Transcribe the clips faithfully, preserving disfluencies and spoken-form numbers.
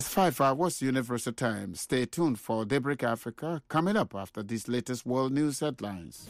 five hours Universal Time. Stay tuned for Daybreak Africa coming up after these latest world news headlines.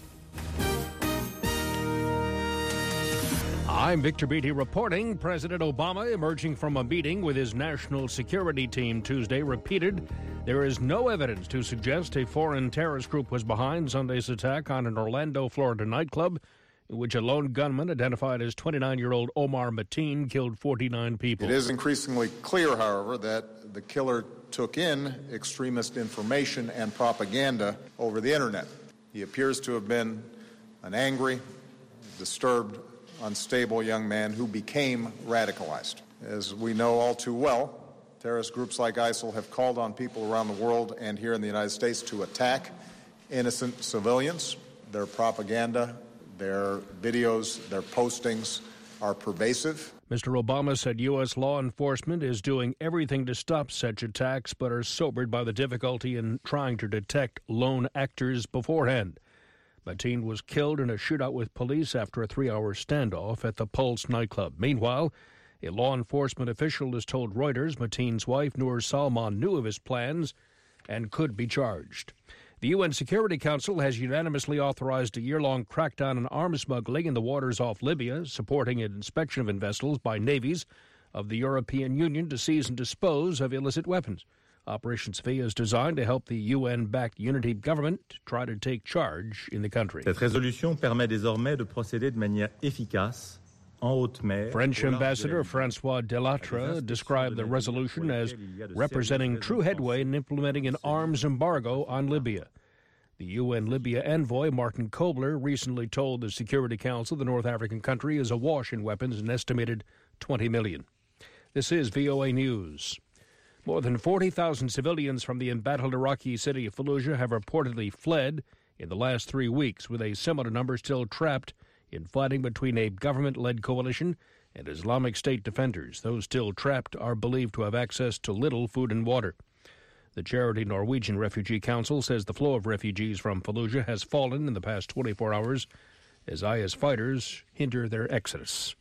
I'm Victor Beatty reporting. President Obama, emerging from a meeting with his national security team Tuesday, repeated there is no evidence to suggest a foreign terrorist group was behind Sunday's attack on an Orlando, Florida nightclub in which a lone gunman identified as twenty-nine-year-old Omar Mateen killed forty-nine people. It is increasingly clear, however, that the killer took in extremist information and propaganda over the internet. He appears to have been an angry, disturbed, unstable young man who became radicalized. As we know all too well, terrorist groups like ISIL have called on people around the world and here in the United States to attack innocent civilians. Their propaganda, their videos, their postings are pervasive. Mister Obama said U S law enforcement is doing everything to stop such attacks, but are sobered by the difficulty in trying to detect lone actors beforehand. Mateen was killed in a shootout with police after a three-hour standoff at the Pulse nightclub. Meanwhile, a law enforcement official has told Reuters Mateen's wife, Noor Salman, knew of his plans and could be charged. The U N Security Council has unanimously authorized a year-long crackdown on arms smuggling in the waters off Libya, supporting an inspection of vessels by navies of the European Union to seize and dispose of illicit weapons. Operation Sophia is designed to help the U N-backed unity government try to take charge in the country. Cette résolution permet désormais de procéder de manière efficace en haute mer. French Ambassador Francois Delattre described the resolution as representing true headway in implementing an arms embargo on Libya. The U N Libya envoy, Martin Kobler, recently told the Security Council the North African country is awash in weapons, an estimated twenty million. This is V O A News. More than forty thousand civilians from the embattled Iraqi city of Fallujah have reportedly fled in the last three weeks, with a similar number still trapped in fighting between a government-led coalition and Islamic State defenders. Those still trapped are believed to have access to little food and water. The charity Norwegian Refugee Council says the flow of refugees from Fallujah has fallen in the past twenty-four hours as I S fighters hinder their exodus.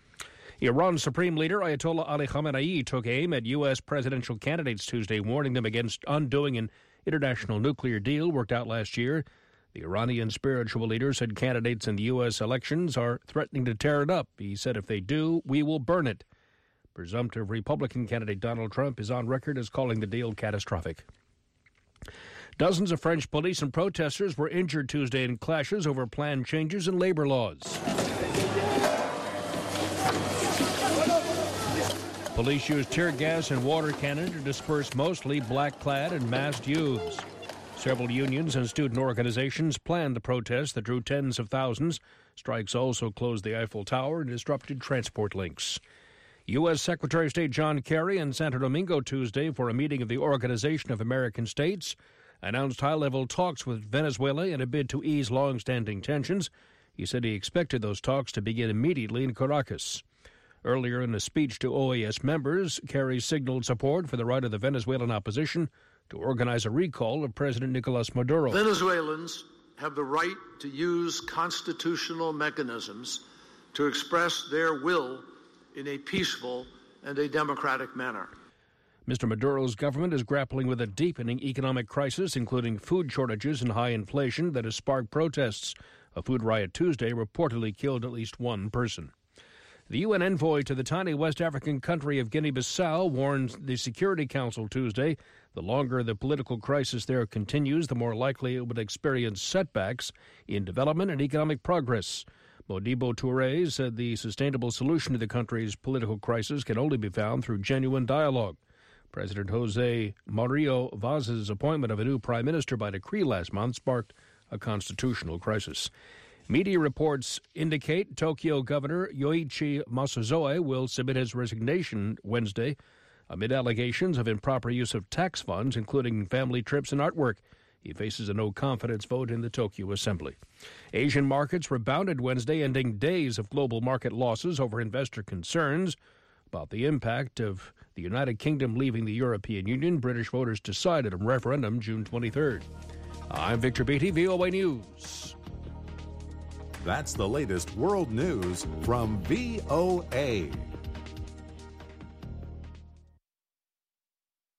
Iran's Supreme Leader Ayatollah Ali Khamenei took aim at U S presidential candidates Tuesday, warning them against undoing an international nuclear deal worked out last year. The Iranian spiritual leader said candidates in the U S elections are threatening to tear it up. He said if they do, we will burn it. Presumptive Republican candidate Donald Trump is on record as calling the deal catastrophic. Dozens of French police and protesters were injured Tuesday in clashes over planned changes in labor laws. Police used tear gas and water cannon to disperse mostly black-clad and masked youths. Several unions and student organizations planned the protest that drew tens of thousands. Strikes also closed the Eiffel Tower and disrupted transport links. U S. Secretary of State John Kerry in Santo Domingo Tuesday for a meeting of the Organization of American States announced high-level talks with Venezuela in a bid to ease long-standing tensions. He said he expected those talks to begin immediately in Caracas. Earlier in a speech to O A S members, Kerry signaled support for the right of the Venezuelan opposition to organize a recall of President Nicolas Maduro. Venezuelans have the right to use constitutional mechanisms to express their will in a peaceful and a democratic manner. Mister Maduro's government is grappling with a deepening economic crisis, including food shortages and high inflation that has sparked protests. A food riot Tuesday reportedly killed at least one person. The U N envoy to the tiny West African country of Guinea-Bissau warned the Security Council Tuesday the longer the political crisis there continues, the more likely it would experience setbacks in development and economic progress. Modibo Touré said the sustainable solution to the country's political crisis can only be found through genuine dialogue. President Jose Mario Vaz's appointment of a new prime minister by decree last month sparked a constitutional crisis. Media reports indicate Tokyo Governor Yoichi Masazoe will submit his resignation Wednesday amid allegations of improper use of tax funds, including family trips and artwork. He faces a no-confidence vote in the Tokyo Assembly. Asian markets rebounded Wednesday, ending days of global market losses over investor concerns about the impact of the United Kingdom leaving the European Union. British voters decided in referendum June twenty-third. I'm Victor Beatty, V O A News. That's the latest world news from V O A.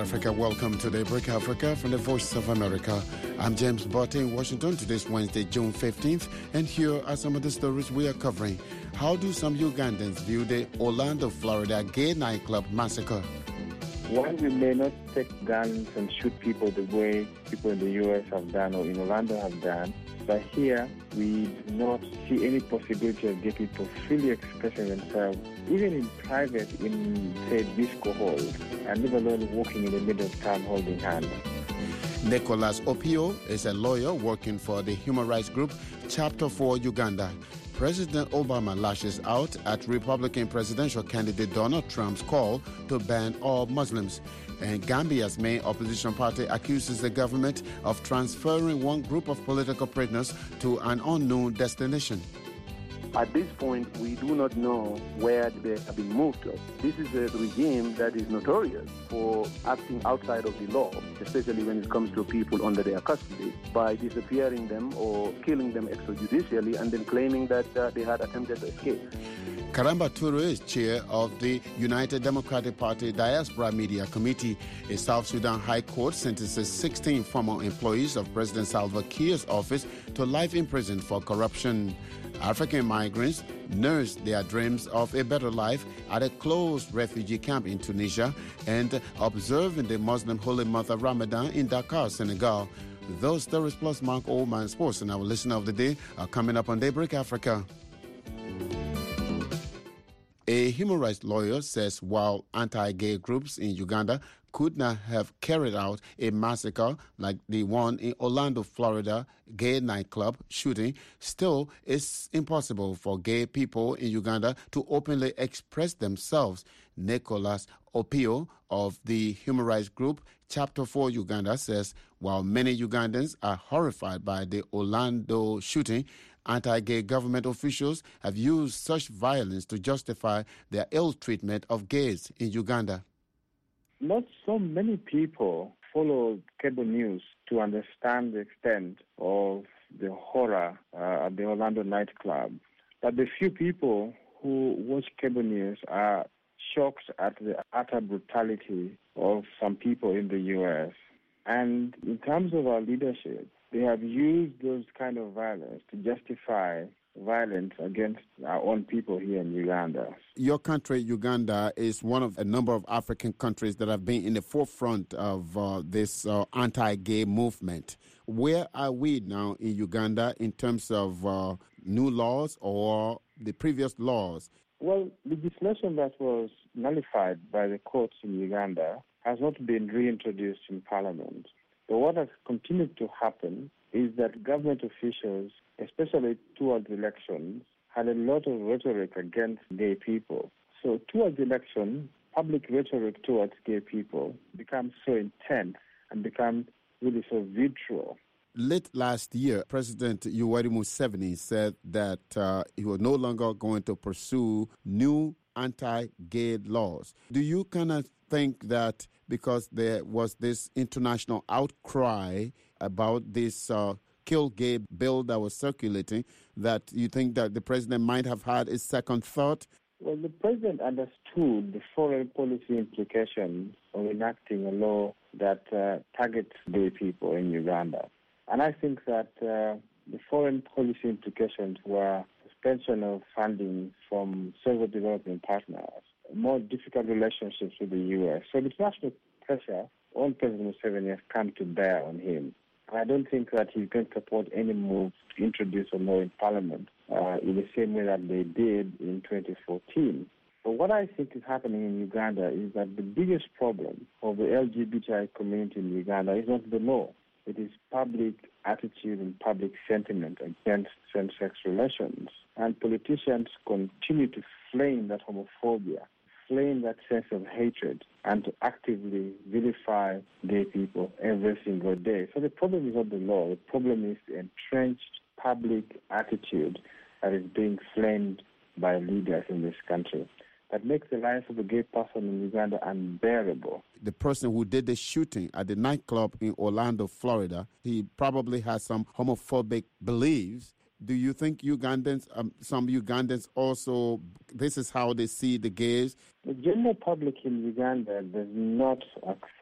Africa. Welcome to Daybreak Africa from the Voice of America. I'm James Botte in Washington. Today's Wednesday, June fifteenth, and here are some of the stories we are covering. How do some Ugandans view the Orlando, Florida gay nightclub massacre? While we may not take guns and shoot people the way people in the U S have done or in Orlando have done, but here we do not see any possibility of gay people freely expressing themselves, even in private, in, say, disco halls, and never alone walking in the middle of town holding hands. Nicholas Opio is a lawyer working for the human rights group Chapter four Uganda. President Obama lashes out at Republican presidential candidate Donald Trump's call to ban all Muslims. And Gambia's main opposition party accuses the government of transferring one group of political prisoners to an unknown destination. At this point, we do not know where they have been moved to. This is a regime that is notorious for acting outside of the law, especially when it comes to people under their custody, by disappearing them or killing them extrajudicially and then claiming that uh, they had attempted to escape. Karamba Toure is chair of the United Democratic Party Diaspora Media Committee. A South Sudan High Court sentences sixteen former employees of President Salva Kiir's office to life in prison for corruption. African migrants nurse their dreams of a better life at a closed refugee camp in Tunisia and observing the Muslim holy month of Ramadan in Dakar, Senegal. Those stories plus Mark Oldman Sports and our listener of the day are coming up on Daybreak Africa. A human rights lawyer says while anti-gay groups in Uganda could not have carried out a massacre like the one in Orlando, Florida, gay nightclub shooting, still it's impossible for gay people in Uganda to openly express themselves. Nicholas Opio of the human rights group Chapter four Uganda says while many Ugandans are horrified by the Orlando shooting, anti-gay government officials have used such violence to justify their ill treatment of gays in Uganda. Not so many people follow cable news to understand the extent of the horror uh, at the Orlando nightclub. But the few people who watch cable news are shocked at the utter brutality of some people in the U S. And in terms of our leadership, they have used those kind of violence to justify violence against our own people here in Uganda. Your country, Uganda, is one of a number of African countries that have been in the forefront of uh, this uh, anti-gay movement. Where are we now in Uganda in terms of uh, new laws or the previous laws? Well, legislation that was nullified by the courts in Uganda has not been reintroduced in Parliament. But what has continued to happen is that government officials, especially towards elections, had a lot of rhetoric against gay people. So towards election, public rhetoric towards gay people becomes so intense and becomes really so vitriol. Late last year, President Yoweri Museveni said that uh, he was no longer going to pursue new anti-gay laws. Do you kind of think that because there was this international outcry about this uh, kill gay bill that was circulating, that you think that the president might have had a second thought? Well, the president understood the foreign policy implications of enacting a law that uh, targets gay people in Uganda. And I think that uh, the foreign policy implications were suspension of funding from several development partners, more difficult relationships with the U S. So the international pressure on President Museveni has come to bear on him. And I don't think that he's going to support any move to introduce a law in Parliament uh, in the same way that they did in twenty fourteen. But what I think is happening in Uganda is that the biggest problem of the L G B T I community in Uganda is not the law. It is public attitude and public sentiment against same-sex relations. And politicians continue to flame that homophobia, flame that sense of hatred, and to actively vilify gay people every single day. So the problem is not the law. The problem is the entrenched public attitude that is being flamed by leaders in this country. That makes the life of a gay person in Uganda unbearable. The person who did the shooting at the nightclub in Orlando, Florida, he probably has some homophobic beliefs. Do you think Ugandans, um, some Ugandans also, this is how they see the gays? The general public in Uganda does not accept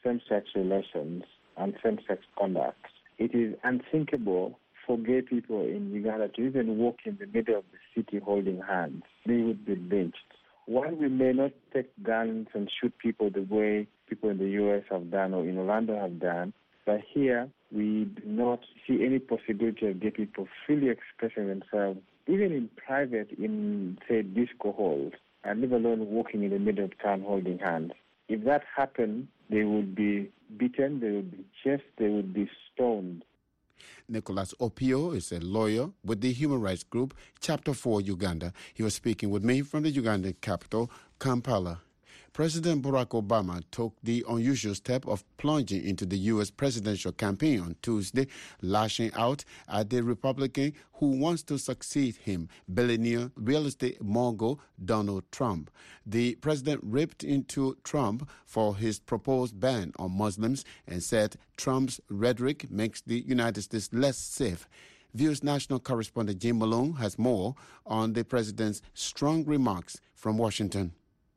same-sex relations and same-sex conduct. It is unthinkable for gay people in Uganda to even walk in the middle of the city holding hands. They would be lynched. While we may not take guns and shoot people the way people in the U S have done or in Orlando have done, but here we do not see any possibility of gay people freely expressing themselves, even in private, in, say, disco halls, and let alone walking in the middle of town holding hands. If that happened, they would be beaten, they would be chased, they would be stoned. Nicholas Opio is a lawyer with the human rights group Chapter four Uganda. He was speaking with me from the Ugandan capital, Kampala. President Barack Obama took the unusual step of plunging into the U S presidential campaign on Tuesday, lashing out at the Republican who wants to succeed him, billionaire real estate mogul Donald Trump. The president ripped into Trump for his proposed ban on Muslims and said Trump's rhetoric makes the United States less safe. View's national correspondent Jim Malone has more on the president's strong remarks from Washington.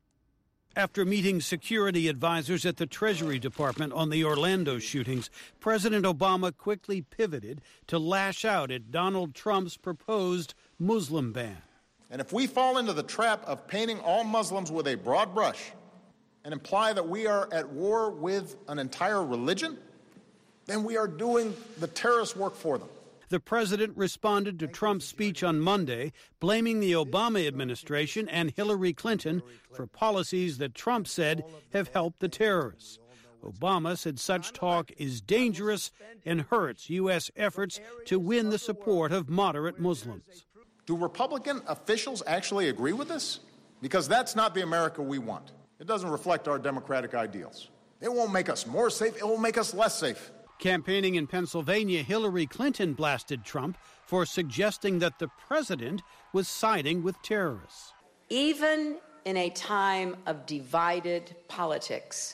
After meeting security advisors at the Treasury Department on the Orlando shootings, President Obama quickly pivoted to lash out at Donald Trump's proposed Muslim ban. And if we fall into the trap of painting all Muslims with a broad brush and imply that we are at war with an entire religion, then we are doing the terrorist work for them. The president responded to Trump's speech on Monday, blaming the Obama administration and Hillary Clinton for policies that Trump said have helped the terrorists. Obama said such talk is dangerous and hurts U S efforts to win the support of moderate Muslims. Do Republican officials actually agree with this? Because that's not the America we want. It doesn't reflect our democratic ideals. It won't make us more safe, it will make us less safe. Campaigning in Pennsylvania, Hillary Clinton blasted Trump for suggesting that the president was siding with terrorists. Even in a time of divided politics,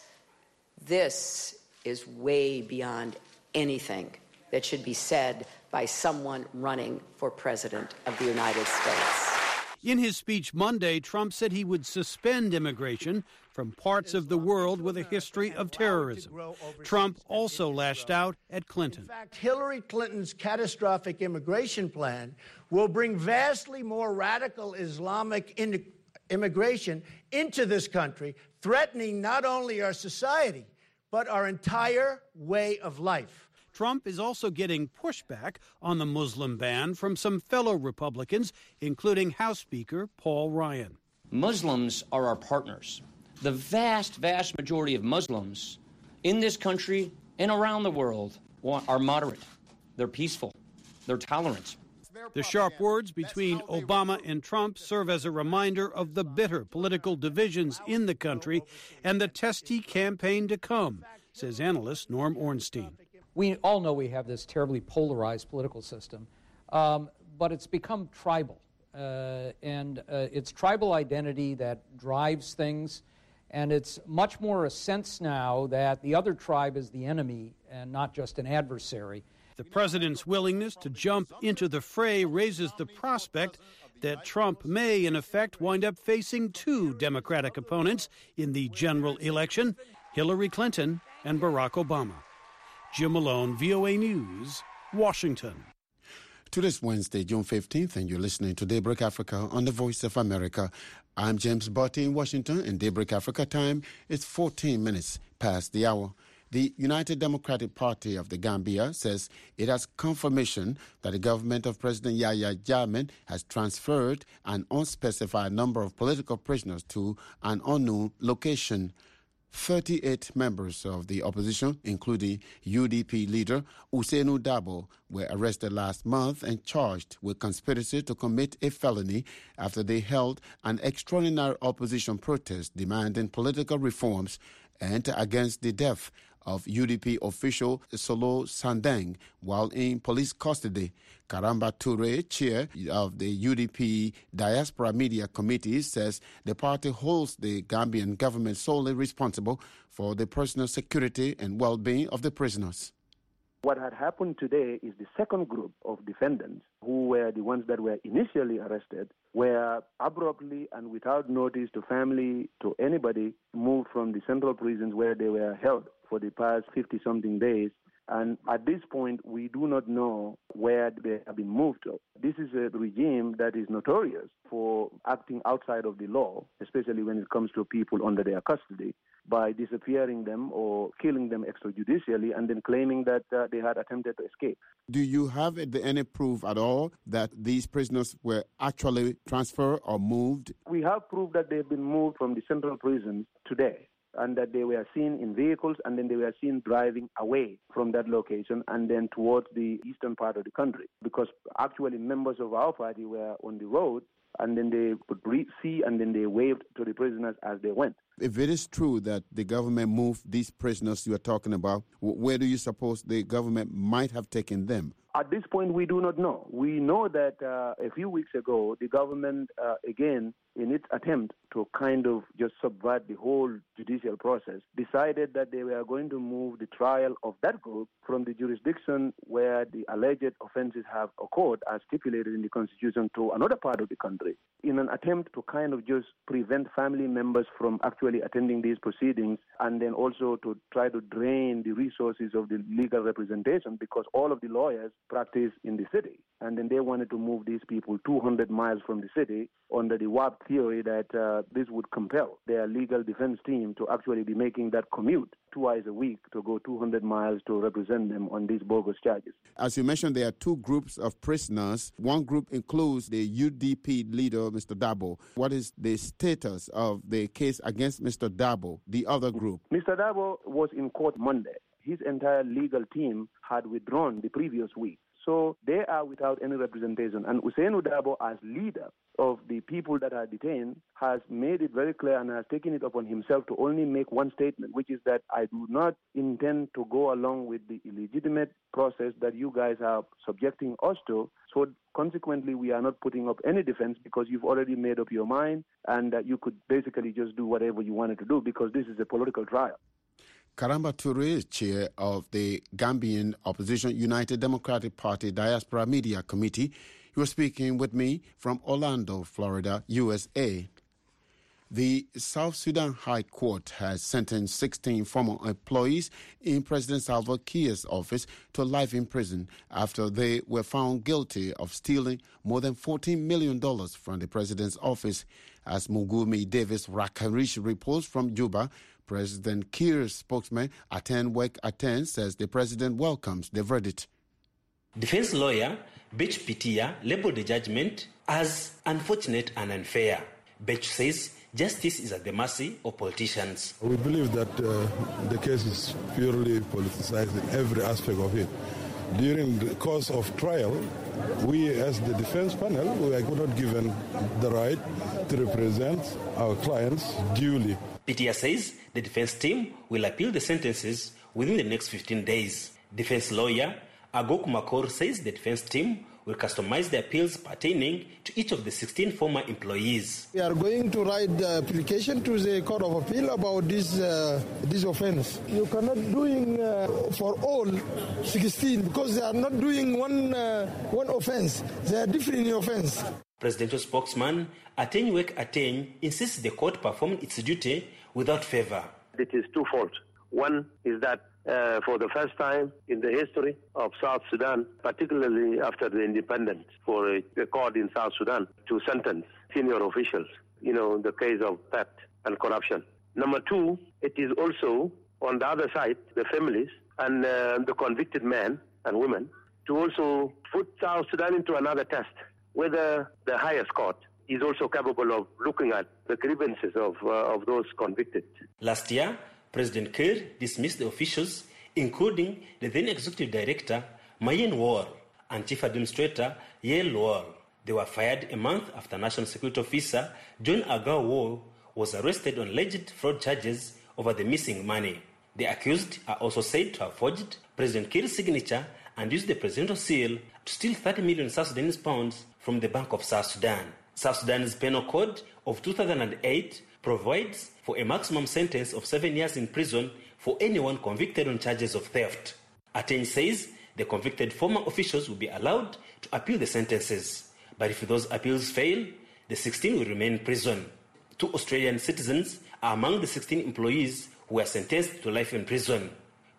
this is way beyond anything that should be said by someone running for president of the United States. In his speech Monday, Trump said he would suspend immigration from parts of the world with a history of terrorism. Trump also lashed out at Clinton. In fact, Hillary Clinton's catastrophic immigration plan will bring vastly more radical Islamic in- immigration into this country, threatening not only our society, but our entire way of life. Trump is also getting pushback on the Muslim ban from some fellow Republicans, including House Speaker Paul Ryan. Muslims are our partners. The vast, vast majority of Muslims in this country and around the world are moderate. They're peaceful. They're tolerant. The sharp words between Obama and Trump serve as a reminder of the bitter political divisions in the country and the testy campaign to come, says analyst Norm Ornstein. We all know we have this terribly polarized political system, um, but it's become tribal. Uh, and uh, it's tribal identity that drives things, and it's much more a sense now that the other tribe is the enemy and not just an adversary. The president's willingness to jump into the fray raises the prospect that Trump may, in effect, wind up facing two Democratic opponents in the general election, Hillary Clinton and Barack Obama. Jim Malone, V O A News, Washington. Today's Wednesday, June fifteenth, and you're listening to Daybreak Africa on the Voice of America. I'm James Botti in Washington, and Daybreak Africa time is fourteen minutes past the hour. The United Democratic Party of the Gambia says it has confirmation that the government of President Yahya Jammeh has transferred an unspecified number of political prisoners to an unknown location. thirty-eight members of the opposition, including U D P leader Ousainou Darboe, were arrested last month and charged with conspiracy to commit a felony after they held an extraordinary opposition protest demanding political reforms and against the death of U D P official Solo Sandeng while in police custody. Karamba Toure, chair of the U D P Diaspora Media Committee, says the party holds the Gambian government solely responsible for the personal security and well-being of the prisoners. What had happened today is the second group of defendants, who were the ones that were initially arrested, were abruptly and without notice to family, to anybody, moved from the central prisons where they were held for the past fifty-something days. And at this point, we do not know where they have been moved to. This is a regime that is notorious for acting outside of the law, especially when it comes to people under their custody, by disappearing them or killing them extrajudicially and then claiming that uh, they had attempted to escape. Do you have any proof at all that these prisoners were actually transferred or moved? We have proof that they've been moved from the central prison today, and that they were seen in vehicles, and then they were seen driving away from that location and then towards the eastern part of the country, because actually members of our party were on the road, and then they could see and then they waved to the prisoners as they went. If it is true that the government moved these prisoners you are talking about, where do you suppose the government might have taken them? At this point, we do not know. We know that uh, a few weeks ago, the government, uh, again, in its attempt to kind of just subvert the whole judicial process, decided that they were going to move the trial of that group from the jurisdiction where the alleged offenses have occurred, as stipulated in the Constitution, to another part of the country, in an attempt to kind of just prevent family members from actually attending these proceedings, and then also to try to drain the resources of the legal representation, because all of the lawyers practice in the city. And then they wanted to move these people two hundred miles from the city under the warped theory that uh, this would compel their legal defense team to actually be making that commute twice a week to go two hundred miles to represent them on these bogus charges. As you mentioned, there are two groups of prisoners. One group includes the U D P leader, Mister Dabo. What is the status of the case against Mister Dabo, the other group? Mister Dabo was in court Monday. His entire legal team had withdrawn the previous week. So they are without any representation. And Ousainou Dabo, as leader of the people that are detained, has made it very clear and has taken it upon himself to only make one statement, which is that I do not intend to go along with the illegitimate process that you guys are subjecting us to. So consequently, we are not putting up any defense because you've already made up your mind, and that you could basically just do whatever you wanted to do because this is a political trial. Karamba Toure is chair of the Gambian Opposition United Democratic Party Diaspora Media Committee. He was speaking with me from Orlando, Florida, U S A. The South Sudan High Court has sentenced sixteen former employees in President Salva Kiir's office to life in prison after they were found guilty of stealing more than fourteen million dollars from the president's office. As Mugumi Davis Rakarish reports from Juba, President Kiir's spokesman, Aten Wek Aten, says the president welcomes the verdict. Defense lawyer Bech Pitia labeled the judgment as unfortunate and unfair. Bech says justice is at the mercy of politicians. We believe that uh, the case is purely politicized in every aspect of it. During the course of trial, we as the defense panel, we are not given the right to represent our clients duly. Pitia says the defense team will appeal the sentences within the next fifteen days. Defense lawyer Agok Makor says the defense team will customize the appeals pertaining to each of the sixteen former employees. We are going to write the application to the Court of Appeal about this uh, this offense. You cannot doing uh, for all sixteen because they are not doing one uh, one offense. They are different in offense. Presidential spokesman Atenyuek Ateny insists the court performed its duty without favor. It is twofold. One is that uh, for the first time in the history of South Sudan, particularly after the independence, for a, a court in South Sudan to sentence senior officials, you know, in the case of theft and corruption. Number two, it is also, on the other side, the families and uh, the convicted men and women to also put South Sudan into another test, whether the highest court is also capable of looking at the grievances of, uh, of those convicted. Last year, President Kiir dismissed the officials, including the then executive director, Mayen Wall, and chief administrator, Yael Wall. They were fired a month after National Security Officer John Agao Wall was arrested on alleged fraud charges over the missing money. The accused are also said to have forged President Kiir's signature and used the presidential seal to steal thirty million South Sudanese pounds from the Bank of South Sudan. South Sudan's Penal Code of two thousand eight provides for a maximum sentence of seven years in prison for anyone convicted on charges of theft. Ateny says the convicted former officials will be allowed to appeal the sentences, but if those appeals fail, the sixteen will remain in prison. Two Australian citizens are among the sixteen employees who were sentenced to life in prison.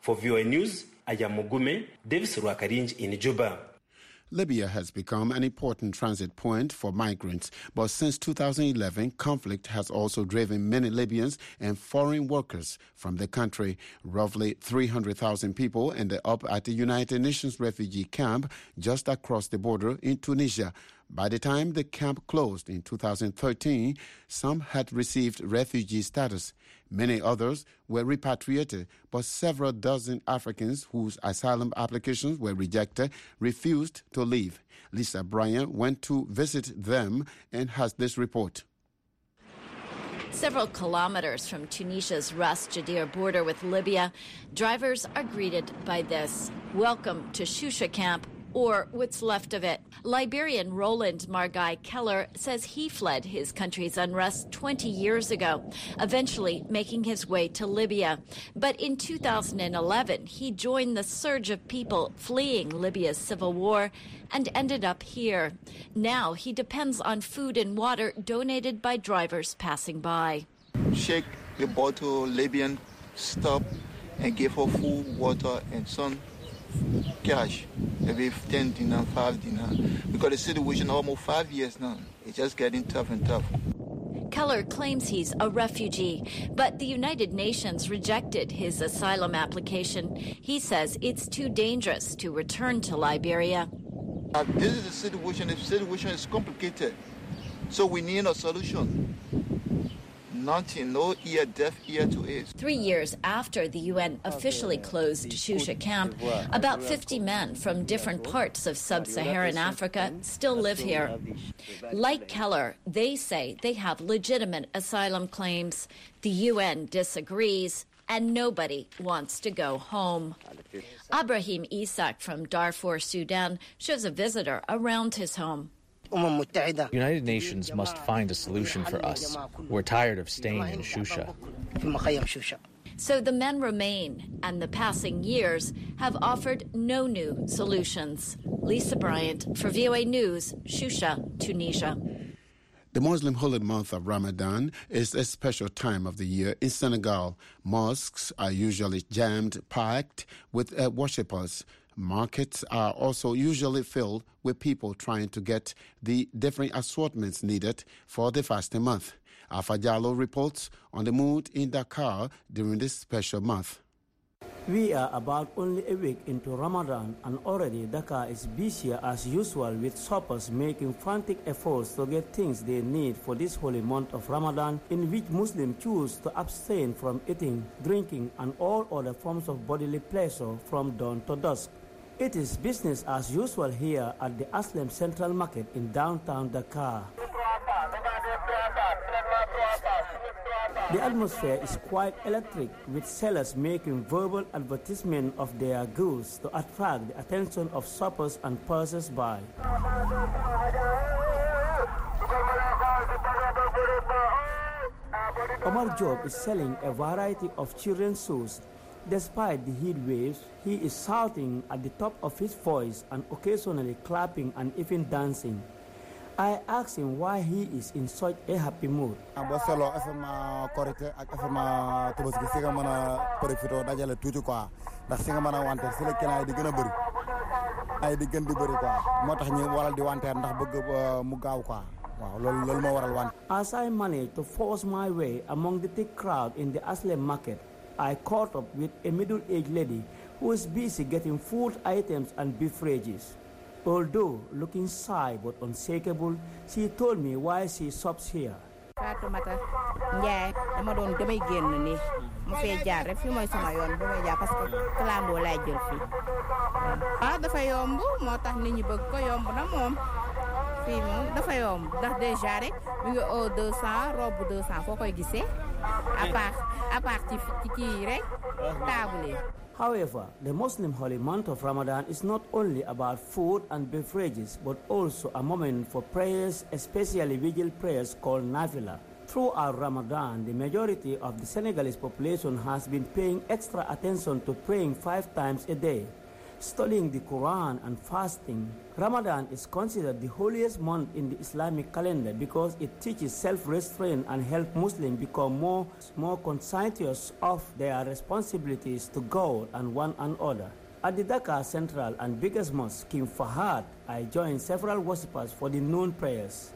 For V O A News, I am Mugume, Davis Ruakarinj in Juba. Libya has become an important transit point for migrants, but since two thousand eleven, conflict has also driven many Libyans and foreign workers from the country. Roughly three hundred thousand people ended up at the United Nations refugee camp just across the border in Tunisia. By the time the camp closed in two thousand thirteen, some had received refugee status. Many others were repatriated, but several dozen Africans whose asylum applications were rejected refused to leave. Lisa Bryan went to visit them and has this report. Several kilometers from Tunisia's Ras Jadir border with Libya, drivers are greeted by this: "Welcome to Shusha camp," or what's left of it. Liberian Roland Margai Keller says he fled his country's unrest twenty years ago, eventually making his way to Libya. But in two thousand eleven, he joined the surge of people fleeing Libya's civil war and ended up here. Now he depends on food and water donated by drivers passing by. Shake the bottle, Libyan, stop and give her food, water, and some cash, maybe ten dinar, five dinar, because the situation almost five years now. It's just getting tough and tough. Keller claims he's a refugee, but the United Nations rejected his asylum application. He says it's too dangerous to return to Liberia. Uh, this is the situation. The situation is complicated, so we need a solution. Nothing, no ear, deaf ear to it. Three years after the U N officially closed Shusha camp, about fifty men from different parts of sub-Saharan Africa still live here. Like Keller, they say they have legitimate asylum claims. The U N disagrees, and nobody wants to go home. Ibrahim Isak from Darfur, Sudan, shows a visitor around his home. The United Nations must find a solution for us. We're tired of staying in Shusha. So the men remain, and the passing years have offered no new solutions. Lisa Bryant for V O A News, Shusha, Tunisia. The Muslim holy month of Ramadan is a special time of the year in Senegal. Mosques are usually jammed, packed with uh, worshippers. Markets are also usually filled with people trying to get the different assortments needed for the fasting month. Alpha Jallo reports on the mood in Dakar during this special month. We are about only a week into Ramadan, and already Dakar is busier as usual, with shoppers making frantic efforts to get things they need for this holy month of Ramadan, in which Muslims choose to abstain from eating, drinking, and all other forms of bodily pleasure from dawn to dusk. It is business as usual here at the Aslem Central Market in downtown Dakar. The atmosphere is quite electric, with sellers making verbal advertisement of their goods to attract the attention of shoppers and passers-by. Omar Job is selling a variety of children's shoes. Despite the heat waves, he is shouting at the top of his voice and occasionally clapping and even dancing. I asked him why he is in such a happy mood. As I managed to force my way among the thick crowd in the Aslem market, I caught up with a middle-aged lady who is busy getting food items and beverages. Although looking shy but unshakable, she told me why she shops here. Fatoumata Ndiaye dama doon damay génn ni mu fee jaar rek fi mooy sama yoon bu may jaar parce que clando lay jël fii ah dafa yomb moo tax nit ñi bëgg ko yomb na moom fii moom dafa yomb ndax déjà rek mi ngi au deux cents robe deux cents foo koy gisee à part à part ci kii rek table. However, the Muslim holy month of Ramadan is not only about food and beverages, but also a moment for prayers, especially vigil prayers called Nafila. Throughout Ramadan, the majority of the Senegalese population has been paying extra attention to praying five times a day. studying the Quran and fasting. Ramadan is considered the holiest month in the Islamic calendar because it teaches self-restraint and helps Muslims become more, more conscientious of their responsibilities to God and one another. At the Dakar Central and biggest mosque, King Fahad, I joined several worshippers for the noon prayers.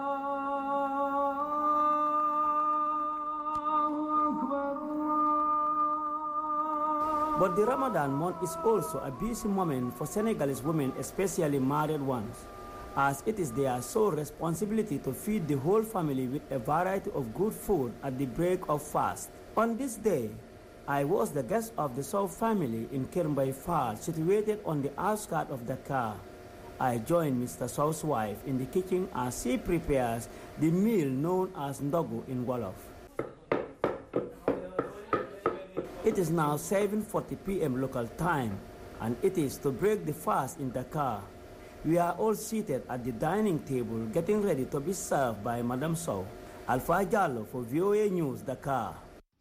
But the Ramadan month is also a busy moment for Senegalese women, especially married ones, as it is their sole responsibility to feed the whole family with a variety of good food at the break of fast. On this day, I was the guest of the Sow family in Kermbay Fall, situated on the outskirts of Dakar. I joined Mister Sow's wife in the kitchen as she prepares the meal known as Ndogu in Wolof. It is now seven forty p m local time, and it is to break the fast in Dakar. We are all seated at the dining table getting ready to be served by Madame Sow. Alpha Jallo for V O A News, Dakar.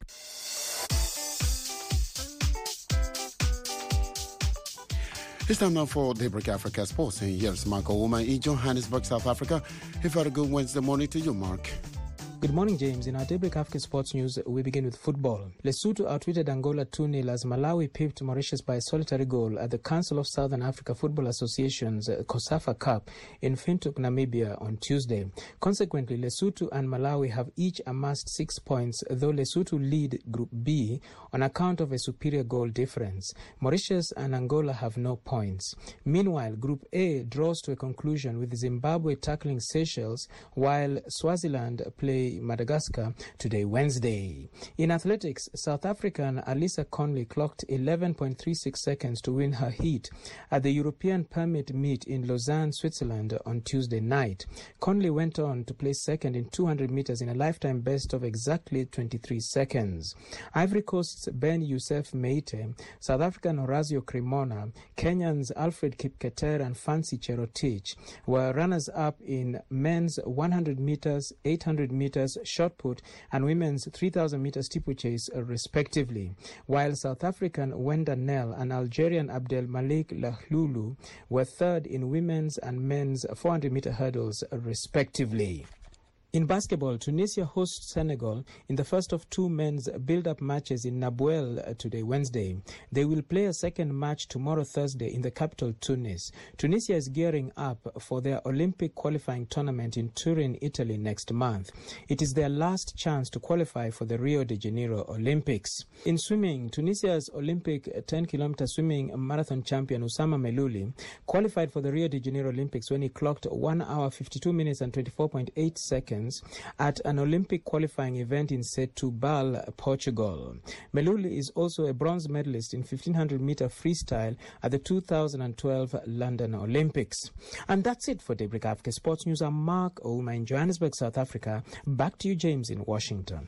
It's time now for Daybreak Africa Sports, and here's Mark Ouma in Johannesburg, South Africa. A very good Wednesday morning to you, Mark. Good morning, James. In our Daybreak Africa Sports News, we begin with football. Lesotho outwitted Angola two nil as Malawi pipped Mauritius by a solitary goal at the Council of Southern Africa Football Association's COSAFA Cup in Windhoek, Namibia on Tuesday. Consequently, Lesotho and Malawi have each amassed six points, though Lesotho lead Group B on account of a superior goal difference. Mauritius and Angola have no points. Meanwhile, Group A draws to a conclusion with Zimbabwe tackling Seychelles, while Swaziland play Madagascar today, Wednesday. In athletics, South African Alyssa Conley clocked eleven point three six seconds to win her heat at the European Permit meet in Lausanne, Switzerland on Tuesday night. Conley went on to place second in two hundred meters in a lifetime best of exactly twenty-three seconds. Ivory Coast's Ben Youssef Meite, South African Horacio Cremona, Kenyans Alfred Kipketer and Fancy Cherotich were runners-up in men's one hundred meters, eight hundred meters shot put and women's three thousand meters steeplechase respectively, while South African Wenda Nel and Algerian Abdel Malik Lahlulu were third in women's and men's four hundred meter hurdles respectively. In basketball, Tunisia hosts Senegal in the first of two men's build-up matches in Nabuel today, Wednesday. They will play a second match tomorrow, Thursday, in the capital, Tunis. Tunisia is gearing up for their Olympic qualifying tournament in Turin, Italy next month. It is their last chance to qualify for the Rio de Janeiro Olympics. In swimming, Tunisia's Olympic ten kilometer swimming marathon champion Oussama Melouli qualified for the Rio de Janeiro Olympics when he clocked one hour, fifty-two minutes and twenty-four point eight seconds at an Olympic qualifying event in Setúbal, Portugal. Melouli is also a bronze medalist in fifteen hundred meter freestyle at the two thousand twelve London Olympics. And that's it for Daybreak Africa Sports News. I'm Mark Ouma in Johannesburg, South Africa. Back to you, James, in Washington.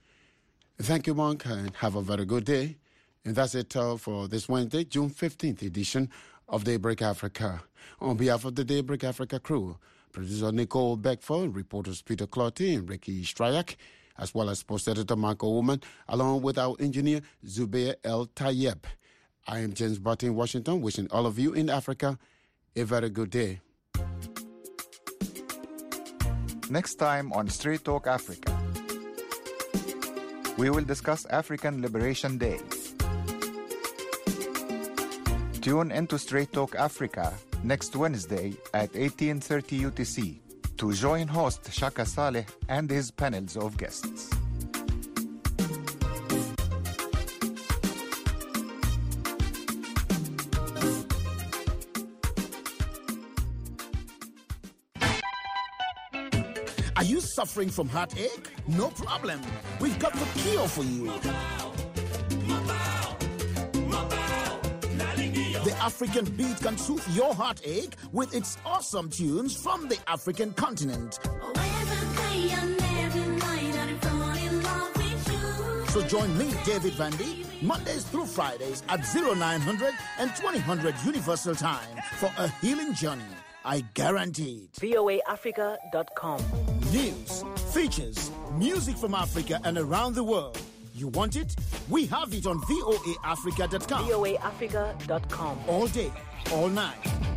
Thank you, Mark, and have a very good day. And that's it uh, for this Wednesday, June fifteenth edition of Daybreak Africa. On behalf of the Daybreak Africa crew, producer Nicole Beckford, reporters Peter Clotty and Ricky Stryak, as well as sports editor Michael Woman, along with our engineer Zubair El Tayeb. I am James Barton in Washington, wishing all of you in Africa a very good day. Next time on Straight Talk Africa, we will discuss African Liberation Day. Tune into Straight Talk Africa next Wednesday at eighteen thirty U T C to join host Shaka Saleh and his panels of guests. Are you suffering from heartache? No problem. We've got the cure for you. The African Beat can soothe your heartache with its awesome tunes from the African continent. So join me, David Vandy, Mondays through Fridays at oh nine hundred and twenty hundred Universal Time for a healing journey. I guarantee it. V O A Africa dot com. News, features, music from Africa and around the world. You want it? We have it on voa africa dot com. voa africa dot com. All day, all night.